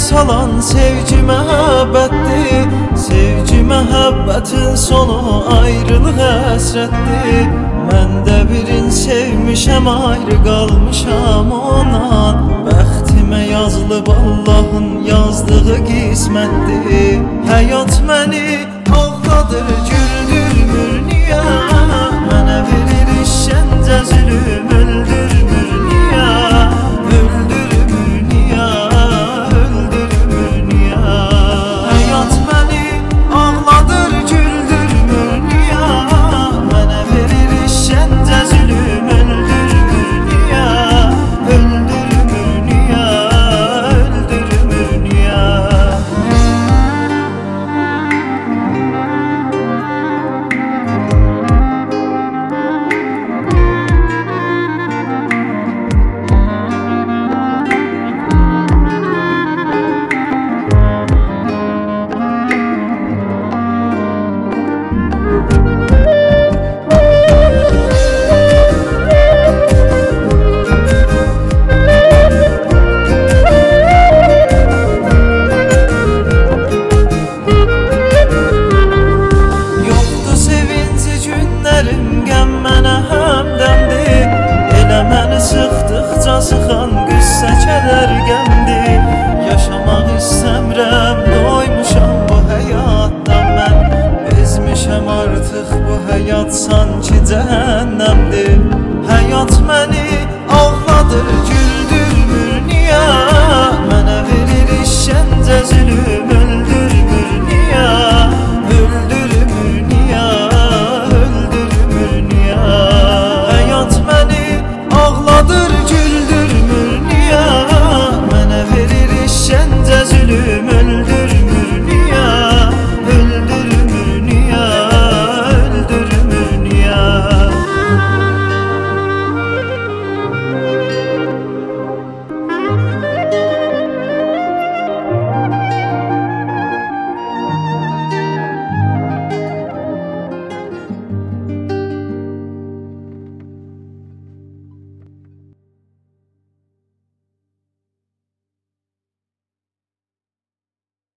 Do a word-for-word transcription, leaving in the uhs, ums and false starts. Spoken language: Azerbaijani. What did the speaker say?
salan sevgi məhəbbətdir. Sevgi məhəbbətin sonu ayrılıq həsrətdir. Mən də birin sevmişəm, ayrı qalmışam ondan. Bəxtimə yazılıb Allahın yazdığı qismətdir. Həyat məni ağladır, güldürmür niyə? Mənə verir işgəncə zülüm, öldürmür niyə? Öldürmür niyə? Öldürmür niyə? Həyat məni ağladır, güldürmür niyə? Mənə verir işgəncə zülüm, öldürmür niyə? Öldürmür niyə? Öldürmür niyə? Sıxdıqca sıxan qüssə kədər qəmdir. Yaşamaq istəmirəm, doymuşam bu həyatdan mən. Bezmişəm artıq bu həyat sanki cəhənnəmdir. Həyat məni ağladır, güldürmür niyə? Mənə verir işgəncə zülüm, öldürmür